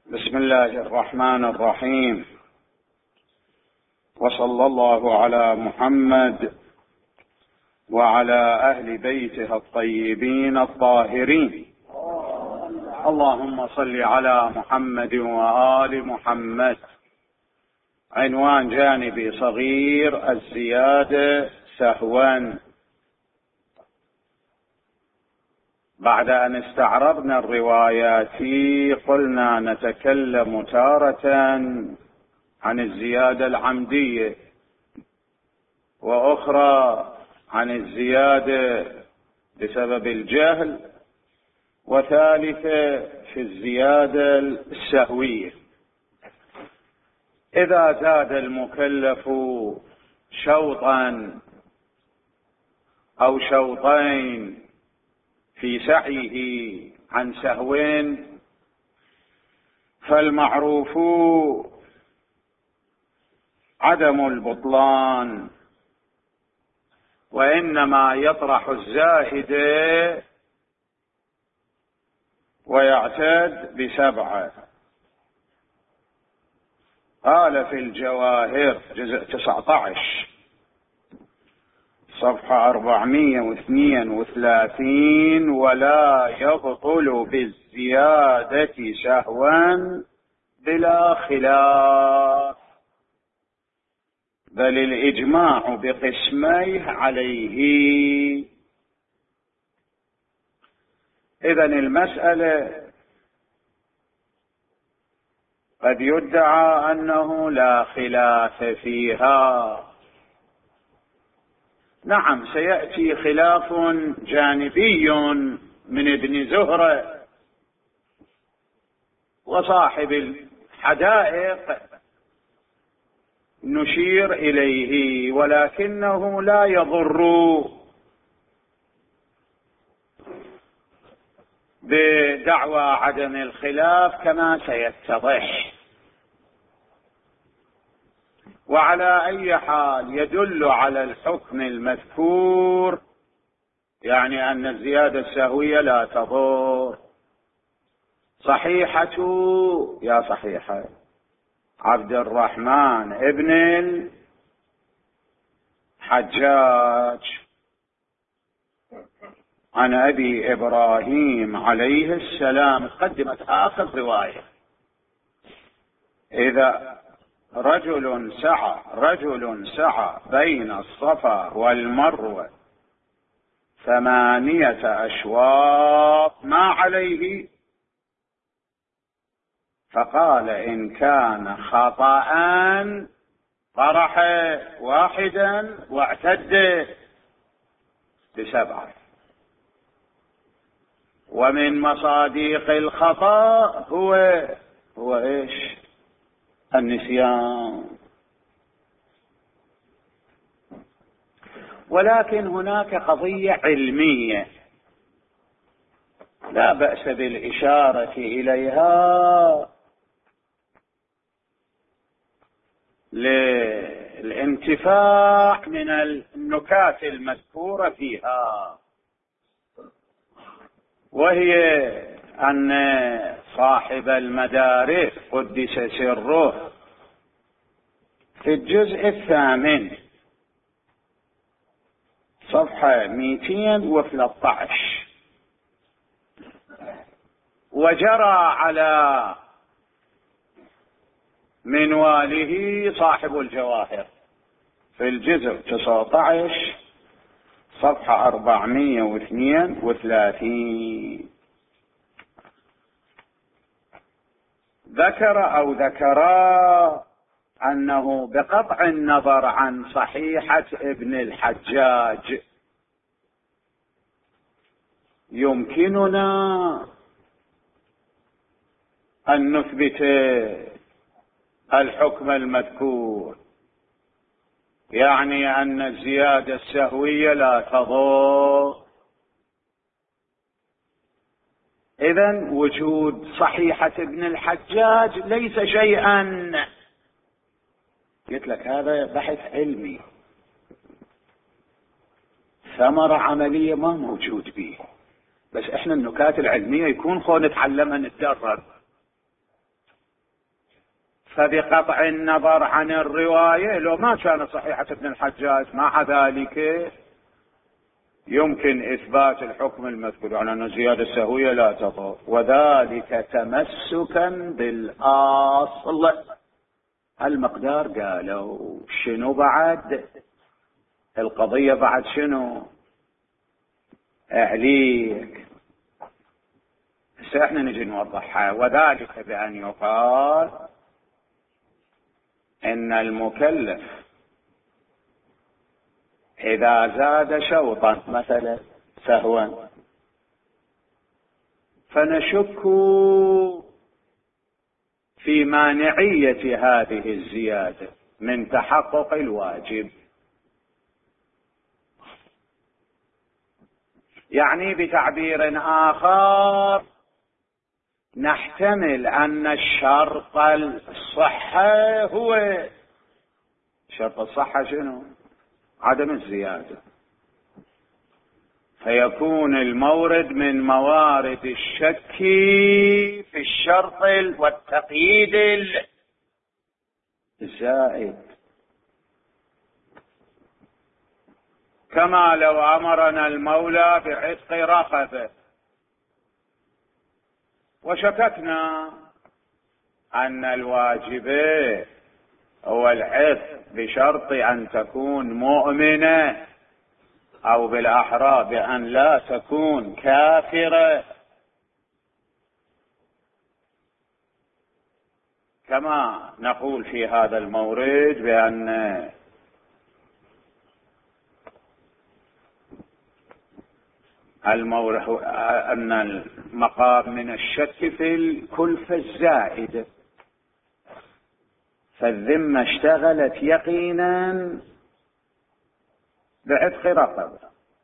بسم الله الرحمن الرحيم، وصلى الله على محمد وعلى أهل بيته الطيبين الطاهرين. اللهم صل على محمد وآل محمد. عنوان جانبي صغير: الزيادة سهوا. بعد أن استعرضنا الروايات قلنا نتكلم تارة عن الزيادة العمدية، وأخرى عن الزيادة بسبب الجهل، وثالثة في الزيادة السهوية. إذا زاد المكلف شوطا أو شوطين في سعيه عن سهو فالمعروف عدم البطلان، وإنما يطرح الزائد ويعتد ب7. قال في الجواهر جزء 19 صفحة 432: ولا يبطل بالزيادة سهوا بلا خلاف، بل الإجماع بقسميه عليه. إذن المسألة قد يدعى أنه لا خلاف فيها. نعم، سيأتي خلاف جانبي من ابن زهرة وصاحب الحدائق نشير إليه، ولكنه لا يضر بدعوى عدم الخلاف كما سيتضح. وعلى أي حال يدل على الحكم المذكور، يعني أن الزيادة السهوية لا تضر. صحيحة عبد الرحمن ابن الحجاج عن أبي إبراهيم عليه السلام، قدمت آخر رواية: إذا رجل سعى بين الصفا والمروة 8 أشواط ما عليه، فقال إن كان خطأ طرح واحدا واعتد ب7. ومن مصادق الخطأ هو إيش؟ النسيان. ولكن هناك قضية علمية لا بأس بالإشارة إليها للانتفاع من النكات المذكورة فيها، وهي أن صاحب المدارك قدس سره في الجزء 8 صفحة 213 وجرى على منواله صاحب الجواهر في الجزء 19 صفحة 432 ذكر أنه بقطع النظر عن صحيحة ابن الحجاج يمكننا أن نثبت الحكم المذكور، يعني أن الزيادة السهوية لا تضر. إذن وجود صحيحة ابن الحجاج ليس شيئا. قلت لك هذا بحث علمي، ثمرة عملية ما موجود به، بس احنا النكات العلمية يكون خو نتعلمها نتدرب. فبقطع النظر عن الرواية لو ما كان صحيحة ابن الحجاج مع ذلك يمكن إثبات الحكم المذكور على أن زيادة سهوية لا تضر، وذلك تمسكا بالأصل. المقدار قالوا شنو بعد القضية، بعد شنو عليك. احنا نجي نوضحها. وذلك بأن يقال إن المكلف إذا زاد شوطا مثلا سهوا فنشك في مانعية هذه الزيادة من تحقق الواجب. يعني بتعبير آخر نحتمل أن الشرط الصحة هو شرط الصحة شنو؟ عدم الزيادة، فيكون المورد من موارد الشك في الشرط والتقييد الزائد. كما لو أمرنا المولى بعتق رقبة وشككنا أن الواجب هو العتق بشرط أن تكون مؤمنة، أو بالأحرى بأن لا تكون كافرة، كما نقول في هذا المورد بأن أن المقام من الشك في الكلفة الزائدة، فالذمة اشتغلت يقينا بعتق رقبة،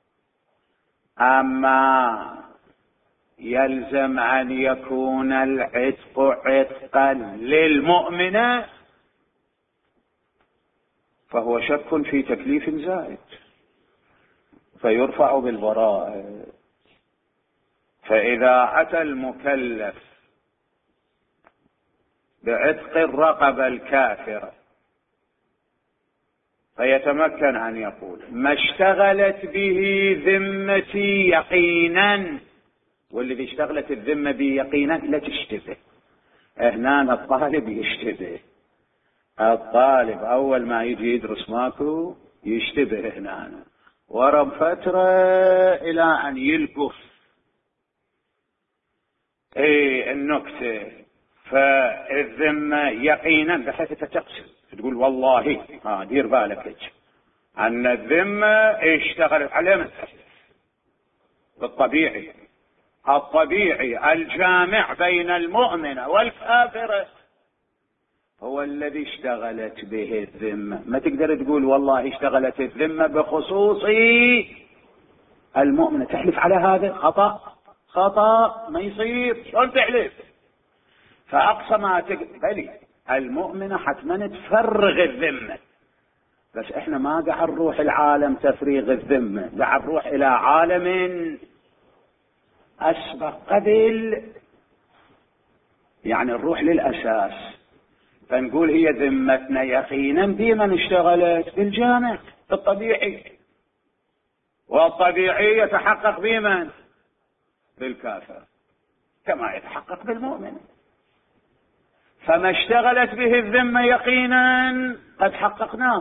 أما يلزم أن يكون العتق عتقا للمؤمنة فهو شك في تكليف زائد فيرفع بالبراءة. فإذا أتى المكلف بعتق الرقبة الكافرة فيتمكن أن يقول ما اشتغلت به ذمتي يقينا، والذي اشتغلت الذمة به يقينا لا تشتبه. هنا الطالب يشتبه، الطالب أول ما يجي يدرس ماكو يشتبه هنا، ورا فترة إلى أن يلقف النكتة. فالذمة يقينا بحيث تقسم تقول والله دير بالك أن الذمة اشتغلت على من بالطبيعي، الطبيعي الجامع بين المؤمن والكافر هو الذي اشتغلت به الذمة. ما تقدر تقول والله اشتغلت الذمة بخصوص المؤمنة، تحلف على هذا خطأ ما يصير، شلون تحلف؟ فأقصى ما بلي المؤمنة حتما تفرغ الذمة، بس احنا ما قاعد نروح العالم تفريغ الذمة، قاعد نروح إلى عالم أسبق قبل، يعني نروح للأساس. فنقول هي ذمتنا يقينا بمن اشتغلت بالجامع الطبيعي، والطبيعي يتحقق بمن؟ بالكافر كما يتحقق بالمؤمن. فما اشتغلت به الذمة يقينا قد حققناه،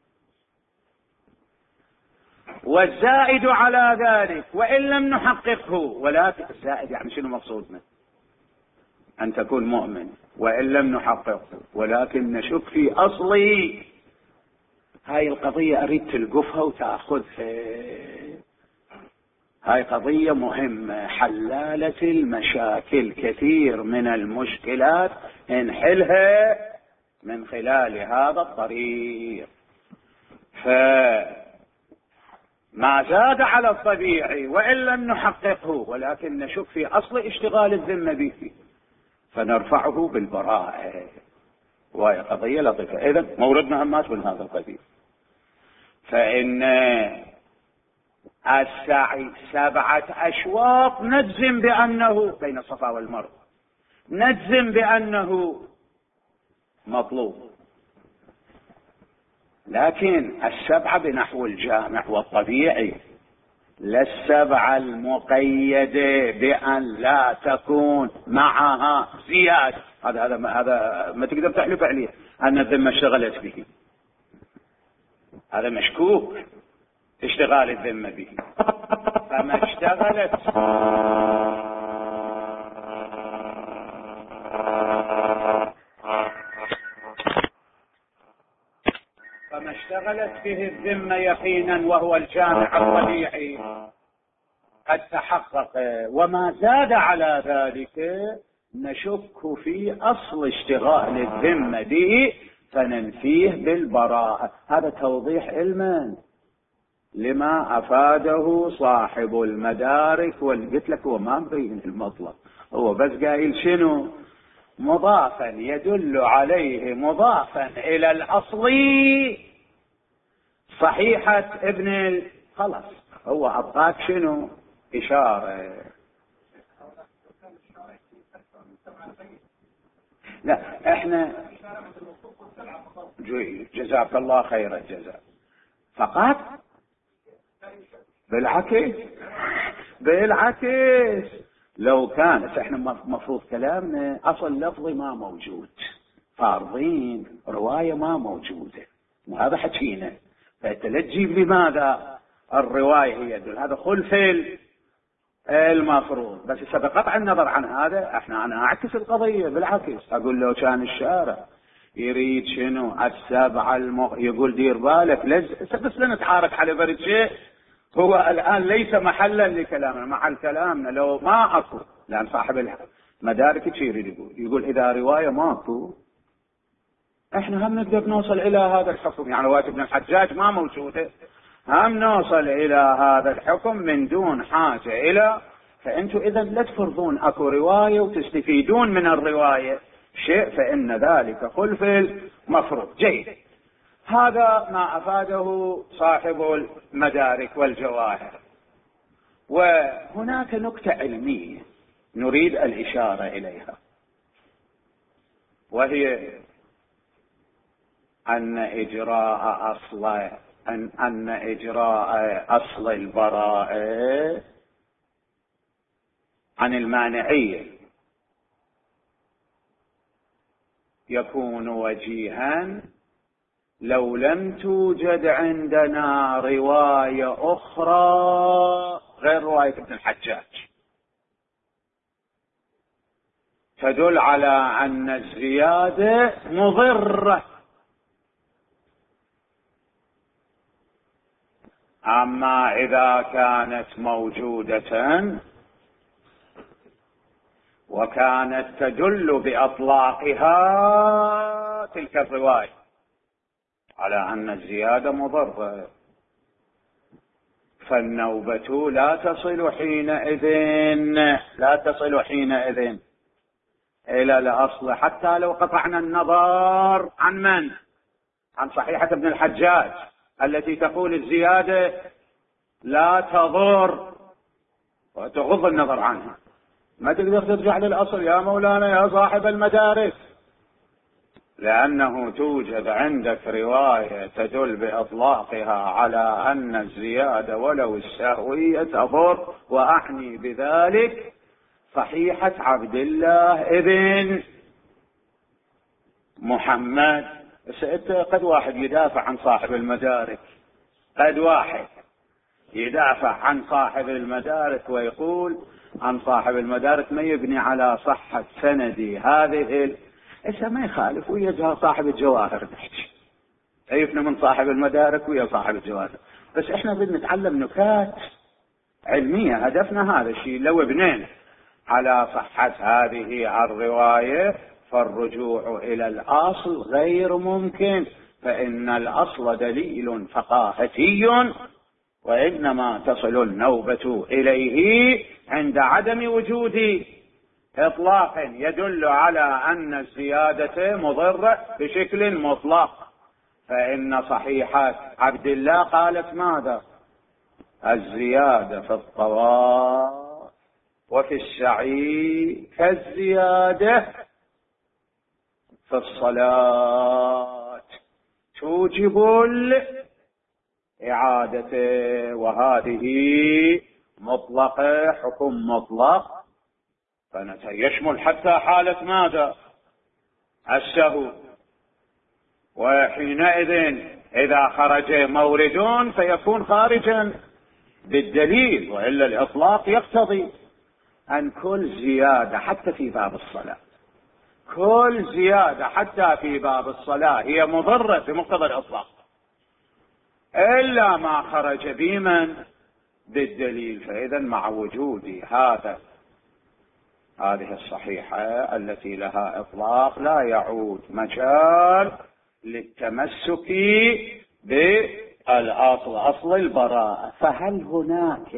والزائد على ذلك وإن لم نحققه، ولكن الزائد يعني شنو مقصودنا؟ أن تكون مؤمن وإن لم نحققه، ولكن نشك في أصلي. هاي القضية أريد تلقفها وتأخذها، هاي قضية مهمة حلالة المشاكل. كثير من المشكلات نحلها من خلال هذا الطريق. فما زاد على الطبيعي وإن لم نحققه، ولكن نشك في أصل اشتغال الذمة به فنرفعه بالبراءة. وهي قضية لطيفة. إذن موردنا همات من هذا القبيل. فإن السعي 7 أشواط نجزم بأنه بين الصفا والمروة، نجزم بأنه مطلوب، لكن السبعة بنحو الجامع والطبيعي، لا السبعة المقيدة بأن لا تكون معها زيادة. هذا ما تقدر تحلف عليه أن الذمة اشتغلت به، هذا مشكوك اشتغال الذمة به. فما اشتغلت به الذمة يقينا وهو الجامع الطبيعي قد تحقق، وما زاد على ذلك نشك في أصل اشتغال الذمة به فننفيه بالبراءة. هذا توضيح علما لما أفاده صاحب المدارك، قلت لك هو ما مبين المطلب، هو بس قايل شنو؟ مضافا يدل عليه مضافا إلى الأصل صحيحة ابن خلاص، هو أعطاك شنو؟ إشارة. لا احنا جزاك الله خير الجزاء فقط بالعكس لو كانت احنا مفروض كلامنا اصل لفظي ما موجود، فارضين رواية ما موجودة، وهذا حكينا، فتلجي بماذا الرواية هي يدل، هذا خلف المفروض. بس بقطع النظر عن هذا انا اعكس القضية بالعكس، اقول له كان الشارع يريد شنو؟ السبعة يقول دير بالك بس لا نتعارك على برد شيء، هو الآن ليس محلا لكلامنا، محل كلامنا لو ما أكو، لأن صاحب المدارك يريد يقول إذا رواية ماكو احنا هم نقدر نوصل إلى هذا الحكم، يعني رواية ابن الحجاج ما موجودة، هم نوصل إلى هذا الحكم من دون حاجة إلى، فأنتوا إذا لا تفرضون أكو رواية وتستفيدون من الرواية شيء، فإن ذلك خلف المفروض. جيد، هذا ما أفاده صاحب المدارك والجواهر. وهناك نكتة علمية نريد الإشارة إليها، وهي أن إجراء أصل البراءة عن المانعية يكون وجيها لو لم توجد عندنا رواية أخرى غير رواية ابن الحجاج تدل على أن الزيادة مضرة. أما إذا كانت موجودة وكانت تدل بأطلاقها تلك الرواية على أن الزيادة مضرة، فالنوبة لا تصل حينئذ إلى الأصل، حتى لو قطعنا النظر عن من؟ عن صحيحة ابن الحجاج التي تقول الزيادة لا تضر وتغض النظر عنها، ما تقدر ترجع للأصل يا مولانا يا صاحب المدارس، لأنه توجد عندك رواية تدل بإطلاقها على أن الزيادة ولو السهوية تضر، وأعني بذلك صحيحة عبد الله ابن محمد. قد واحد يدافع عن صاحب المدارك، قد واحد يدافع عن صاحب المدارك ويقول عن صاحب المدارك ما يبني على صحة سندي هذه ما يخالف ويا صاحب الجواهر نحكي، عيفنا من صاحب المدارك ويا صاحب الجواهر، بس احنا بدنا نتعلم نكات علمية، هدفنا هذا الشيء. لو بنينا على صحة هذه الرواية فالرجوع إلى الأصل غير ممكن، فإن الأصل دليل فقاهتي، وإنما تصل النوبة إليه عند عدم وجود إطلاق يدل على أن الزيادة مضرة بشكل مطلق. فإن صحيحة عبد الله قالت ماذا؟ الزيادة في الطواف وفي السعي كالزيادة في الصلاة توجب الإعادة، وهذه مطلقة، حكم مطلق، فيشمل حتى حالة ماذا؟ السهو. وحينئذ إذا خرج مورد فيكون خارجا بالدليل، وإلا الإطلاق يقتضي أن كل زيادة حتى في باب الصلاة، كل زيادة حتى في باب الصلاة هي مضرة بمقتضى الإطلاق، إلا ما خرج بمن؟ بالدليل. فإذا مع وجود هذه الصحيحة التي لها إطلاق لا يعود مجال للتمسك بالأصل، أصل البراءة. فهل هناك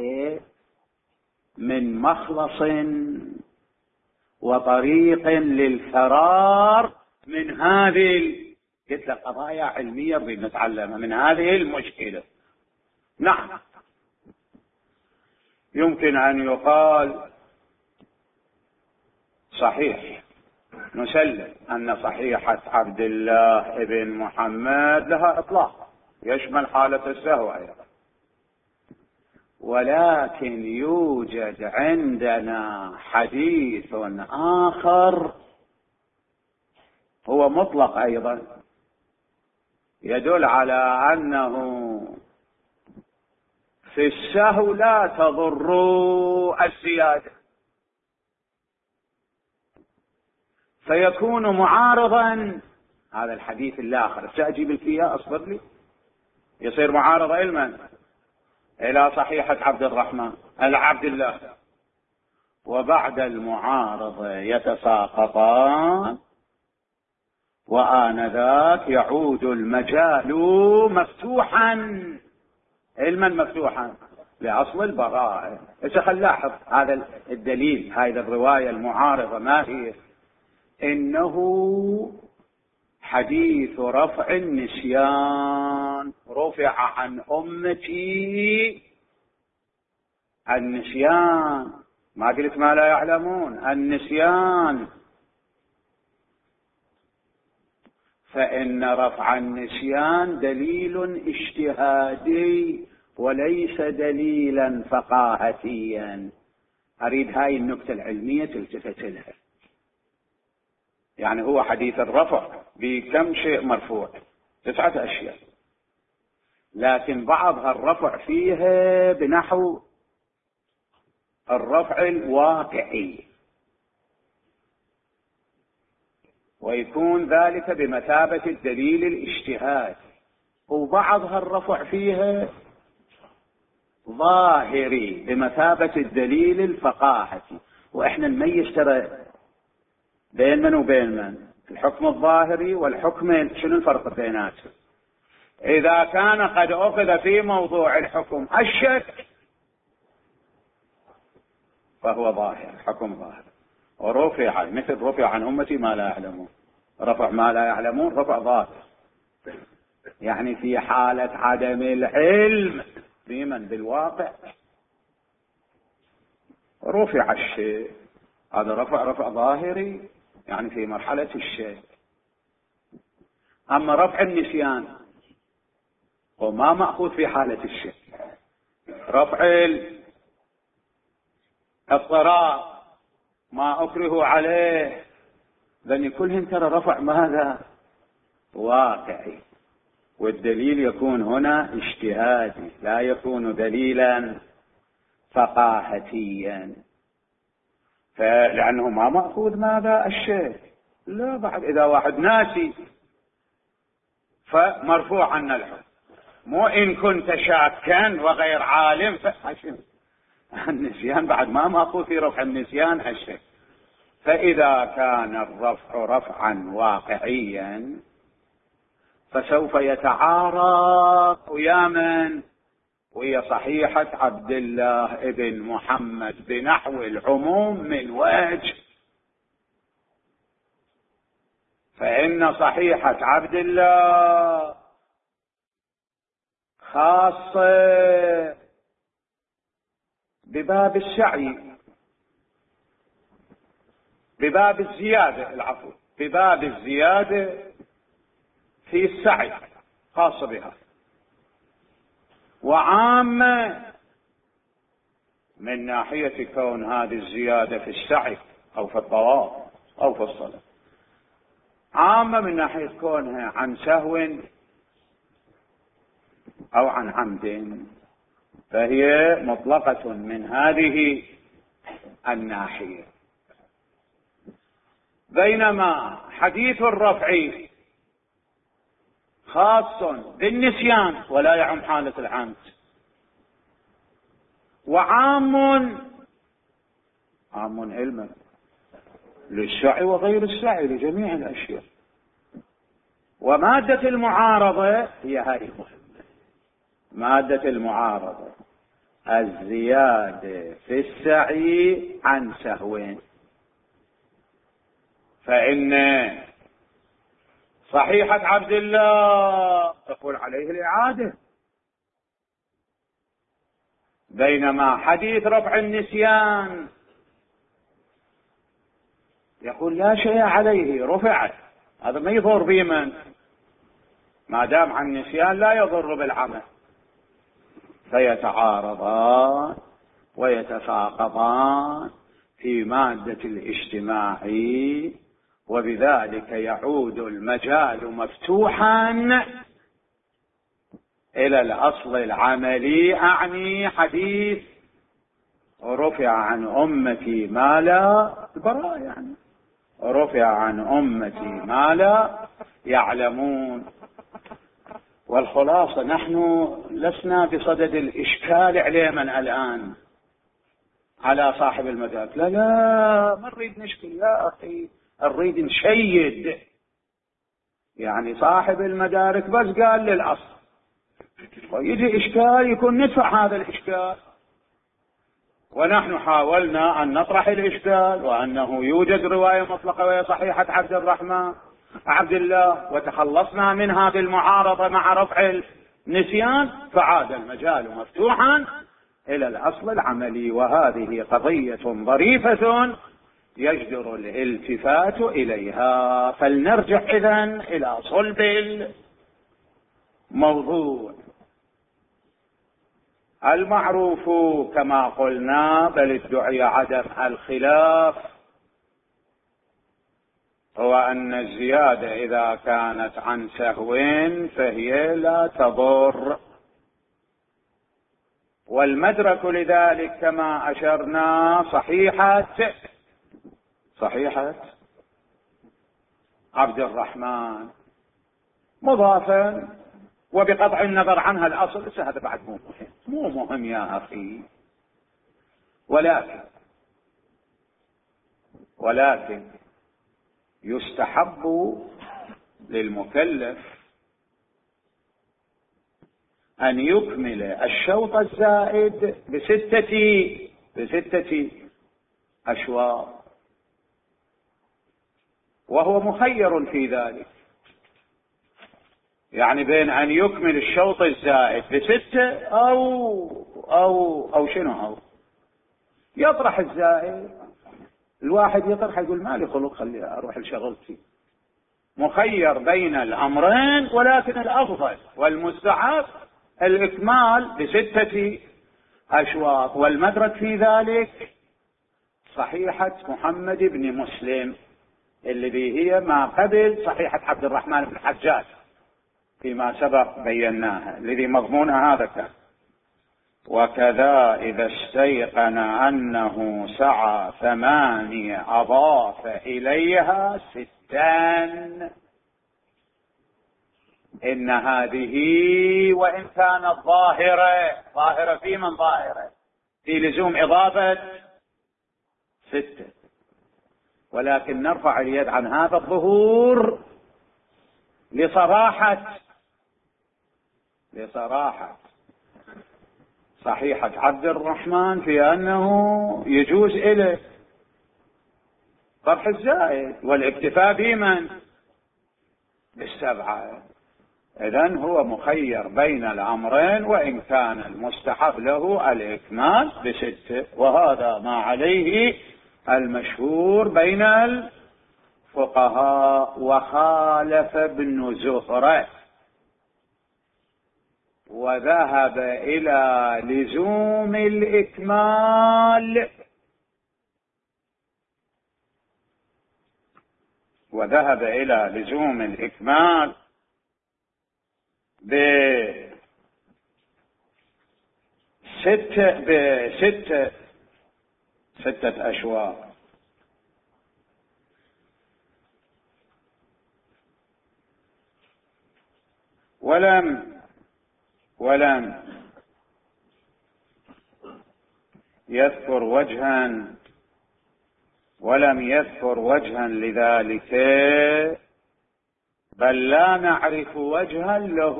من مخلص وطريق للفرار من هذه قلت لك قضايا علمية بنتعلمها من هذه المشكلة؟ نعم، يمكن أن يقال صحيح، نسلم أن صحيحة عبد الله بن محمد لها إطلاق يشمل حالة السهو أيضا، ولكن يوجد عندنا حديث آخر هو مطلق أيضا يدل على أنه في السهو لا تضر الزيادة، فيكون معارضا. هذا الحديث الآخر سأجيب لك إياه، أصبر لي. يصير معارض علما إلى صحيحة عبد الله، وبعد المعارضة يتساقطان، وآنذاك يعود المجال مفتوحا، علما مفتوحا لأصل البراءة. خل هذا الدليل، هذه الرواية المعارضة ما هي؟ إنه حديث رفع النسيان، رفع عن أمتي النسيان، ما قلت ما لا يعلمون، النسيان. فإن رفع النسيان دليل اجتهادي وليس دليلا فقاهتيا. أريد هاي النكتة العلمية تلتفت لها. يعني هو حديث الرفع بكم شيء مرفوع؟ 9 أشياء، لكن بعضها الرفع فيها بنحو الرفع الواقعي، ويكون ذلك بمثابة الدليل الاجتهادي، وبعضها الرفع فيها ظاهري بمثابة الدليل الفقاهتي. وإحنا نميز ترى بين من وبين من؟ الحكم الظاهري والحكم، شنو الفرق بيناتهم؟ إذا كان قد أخذ في موضوع الحكم الشك فهو ظاهر، حكم ظاهر. ورفع مثل رفع عن أمتي ما لا يعلمون، رفع ما لا يعلمون رفع ظاهر، يعني في حالة عدم العلم بمن بالواقع رفع الشيء، هذا رفع ظاهري يعني في مرحلة الشيء. أما رفع النسيان وما مأخوذ في حالة الشيء، رفع اضطراب ما أكره عليه، لأن كلهم ترى رفع ماذا؟ واقعي، والدليل يكون هنا اجتهادي لا يكون دليلا فقاهتيا، فلأنه ما مأخوذ ماذا؟ الشيء. لا، بعد إذا واحد ناسي فمرفوع عنا الحكم، مو إن كنت شاكا وغير عالم فحشم النسيان، بعد ما مأخوذ في رفع النسيان الشيء. فإذا كان الرفع رفعا واقعيا فسوف يتعارض ويا من؟ وهي صحيحة عبد الله بن محمد بنحو العموم من وجه. فإن صحيحة عبد الله خاصة بباب السعي، بباب الزيادة، العفو، في باب الزيادة في السعي خاصة بها، وعامة من ناحية كون هذه الزيادة في السعي أو في الطواف أو في الصلاة، عامة من ناحية كونها عن سهو أو عن عمد، فهي مطلقة من هذه الناحية. بينما حديث الرفع خاص بالنسيان ولا يعم حالة العمد، وعام علما للسعي وغير السعي لجميع الأشياء. ومادة المعارضة هي هذه المهمة، مادة المعارضة الزيادة في السعي عن سهو، فإن صحيحة عبد الله تقول عليه الإعادة، بينما حديث رفع النسيان يقول لا شيء عليه رفعت. هذا ما يضر بمن ما دام عن النسيان لا يضر بالعمل، فيتعارضان ويتفاقضان في مادة الاجتماع، وبذلك يعود المجال مفتوحا إلى الأصل العملي. أعني حديث رفع عن أمتي ما لا البراء، يعني رفع عن أمتي ما لا يعلمون. والخلاصة نحن لسنا بصدد الإشكال علينا الآن على صاحب المدارك، لا ما نريد نشكل يا أخي، نريد نشيد. يعني صاحب المدارك بس قال للأصل، ويجي إشكال يكون ندفع هذا الإشكال. ونحن حاولنا أن نطرح الإشكال، وأنه يوجد رواية مطلقة وهي صحيحة عبد الله، وتخلصنا منها بالمعارضة مع رفع النسيان، فعاد المجال مفتوحا إلى الأصل العملي. وهذه قضية ظريفة يجدر الالتفات إليها. فلنرجع إذن إلى صلب الموضوع. المعروف كما قلنا بل ادعي عدم الخلاف هو أن الزيادة إذا كانت عن سهو فهي لا تضر، والمدرك لذلك كما أشرنا صحيحة عبد الرحمن مضافا، وبقطع النظر عنها الأصل. هذا بعد مو مهم يا أخي. ولكن يستحب للمكلف أن يكمل الشوط الزائد بستة أشواط، وهو مخير في ذلك. يعني بين أن يكمل الشوط الزائد بستة أو شنو، يطرح الزائد. الواحد يطرح يقول مالي خلق، خلي أروح لشغلتي. مخير بين الأمرين، ولكن الأفضل والمستحب الإكمال بستة أشواط. والمدرك في ذلك صحيحة محمد بن مسلم الذي هي ما قبل صحيحة عبد الرحمن بن حجاج فيما سبق بيناها، الذي مضمونها هذا كان. وكذا إذا استيقن أنه سعى 8 أضاف إليها 6. إن هذه وإن كانت ظاهرة في من ظاهرة في لزوم إضافة 6، ولكن نرفع اليد عن هذا الظهور لصراحة صحيحة عبد الرحمن في أنه يجوز إليه طرح الزائد والاكتفاء بمن ب7. إذن هو مخير بين الأمرين، وإن كان المستحب له الإكمال ب6. وهذا ما عليه المشهور بين الفقهاء وخالف ابن زهرة وذهب إلى لزوم الإكمال، وذهب إلى لزوم الإكمال بستة أشواط. ولم يذكر وجها لذلك، بل لا نعرف وجها له،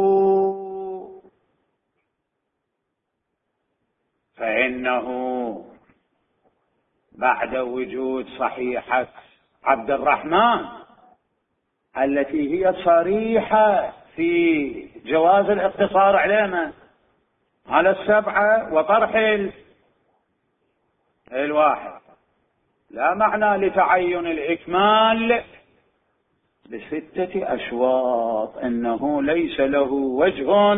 فإنه بعد وجود صحيحة عبد الرحمن التي هي صريحة في جواز الاقتصار على 7 وطرح الواحد، لا معنى لتعين الإكمال ب6 أشواط، إنه ليس له وجه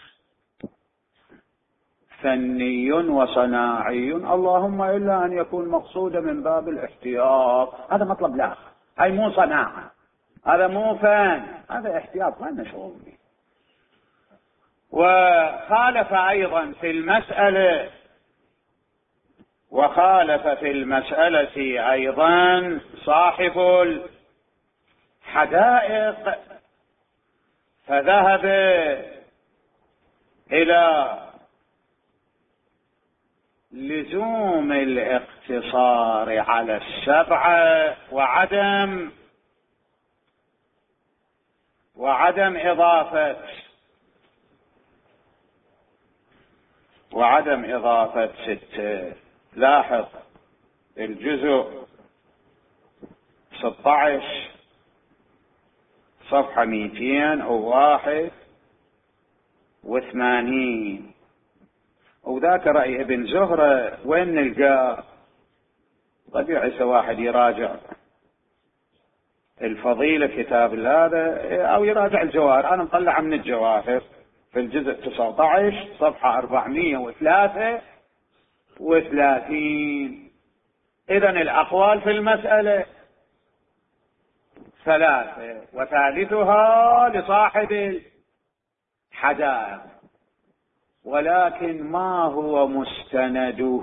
فني وصناعي، اللهم إلا أن يكون مقصودا من باب الاحتياط. هذا مطلب لا، هاي مو صناعة، هذا مو فن، هذا احتياط ما لنا شغل به. وخالف أيضا في المسألة أيضا صاحب الحدائق، فذهب إلى لزوم الاقتصار على 7 وعدم إضافة 6. لاحظ الجزء 16 صفحة 281، وذاك رأي ابن زهرة وين نلقاه؟ قد يعس واحد يراجع الفضيلة كتاب هذا أو يراجع الجواهر. أنا مطلع من الجواهر في الجزء 19 صفحة 433. إذن الأقوال في المسألة 3، وثالثها لصاحب الحدائق، ولكن ما هو مستنده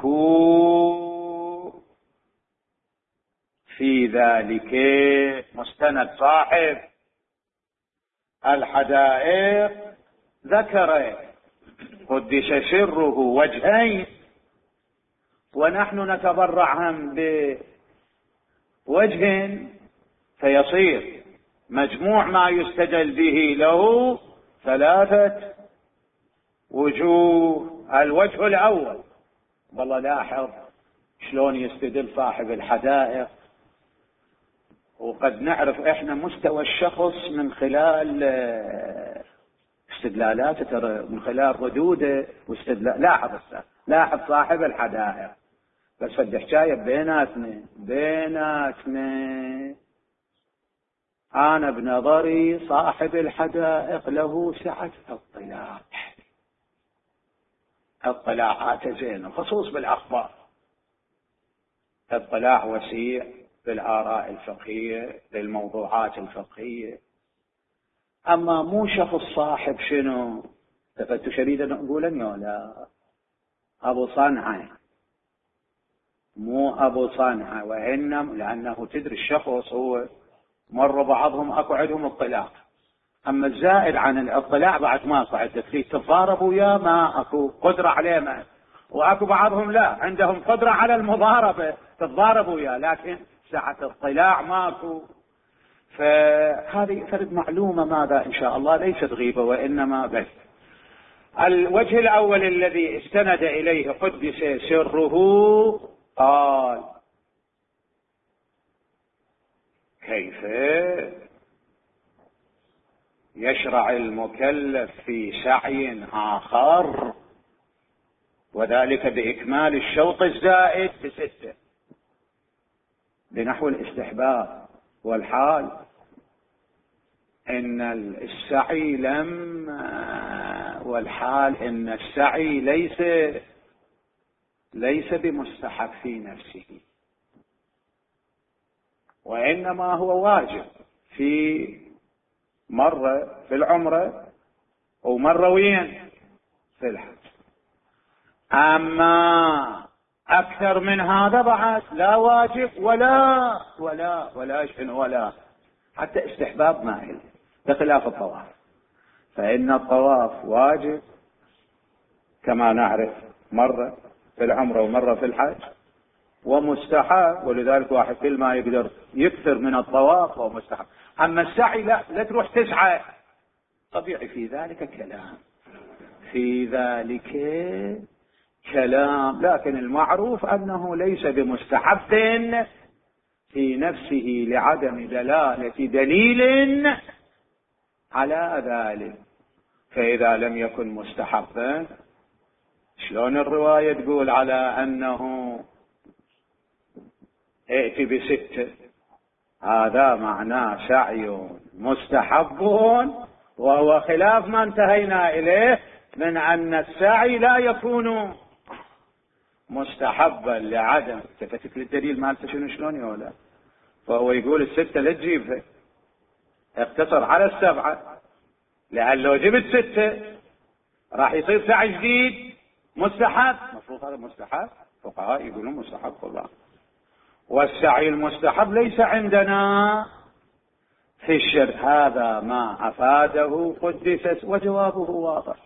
في ذلك؟ مستند صاحب الحدائق ذكر قدس سره وجهين، ونحن نتبرع هم بوجه، فيصير مجموع ما يستدل به له 3 وجوه. الوجه الأول، والله لاحظ شلون يستدل صاحب الحدائق، وقد نعرف احنا مستوى الشخص من خلال استدلالاته، ترى من خلال ردوده واستدلال. لاحظ صاحب الحدائق، بس فد حكايه بيناتنا انا بنظري صاحب الحدائق له سعة اطلاعات زين، خصوص بالاخبار، اطلاع وسيع بالآراء الفقهية للموضوعات الفقهية. أما مو شخص صاحب شنو تفتش شديدا نقول ولا أبو صنعة، مو أبو صنعة، وإنما لأنه تدري الشخص هو مر بعضهم أكو عندهم اطلاع، أما الزائد عن الاطلاع بعد ما صعد تكليف تضاربوا يا ما أكو قدرة عليه، ما وأكو بعضهم لا عندهم قدرة على المضاربة تضاربوا يا، لكن ساعة اطلاع ماكو. فهذه فرد معلومة ماذا إن شاء الله ليست غيبة وإنما بس. الوجه الأول الذي استند إليه قدس سره، قال كيف يشرع المكلف في سعي آخر، وذلك بإكمال الشوط الزائد ب6 بنحو الاستحباب، والحال إن السعي ليس بمستحب في نفسه، وإنما هو واجب في مرة في العمرة ومرة وين في الحج. أما أكثر من هذا بعد لا واجب ولا حتى استحباب مائل، بخلاف الطواف، فإن الطواف واجب كما نعرف مرة في العمرة ومرة في الحج، ومستحب، ولذلك واحد كل ما يقدر يكثر من الطواف هو مستحب. أما السعي لا تروح تسعى، طبيعي في ذلك كلام، لكن المعروف أنه ليس بمستحب في نفسه لعدم دلالة دليل على ذلك. فإذا لم يكن مستحبا، شلون الرواية تقول على أنه ائت ب6؟ هذا معناه سعي مستحب، وهو خلاف ما انتهينا إليه من أن السعي لا يكون مستحبا لعدم تفتك للدليل مالته شلون يقول. فهو يقول 6 لا تجيبها، اقتصر على 7، لأن لو جبت 6 راح يصير سعي جديد مستحب. مفروض هذا مستحب، فقهاء يقولون مستحب والله. والسعي المستحب ليس عندنا في الشرع، هذا ما أفاده قدس، وجوابه واضح.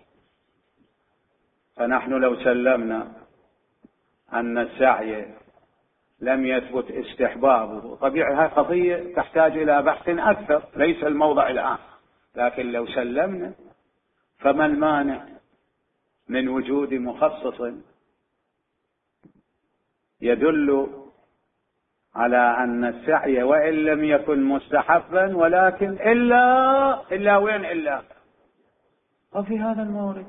فنحن لو سلمنا أن السعي لم يثبت استحبابه، طبيعي هذه قضية تحتاج إلى بحث أكثر، ليس الموضع الآن، لكن لو سلمنا فما المانع من وجود مخصص يدل على أن السعي وإن لم يكن مستحبا، ولكن إلا وين وفي هذا المورد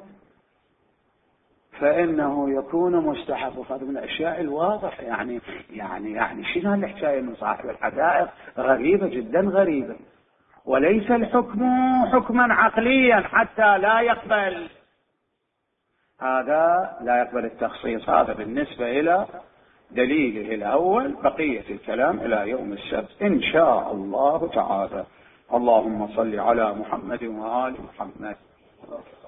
فإنه يكون مستحب. وهذا من الأشياء الواضحة. يعني شنو الحكاية من صاحب الحدائق؟ غريبة جدا غريبة، وليس الحكم حكما عقليا حتى لا يقبل التخصيص. هذا بالنسبة إلى دليله الأول. بقية الكلام إلى يوم السبت إن شاء الله تعالى. اللهم صل على محمد وآل محمد.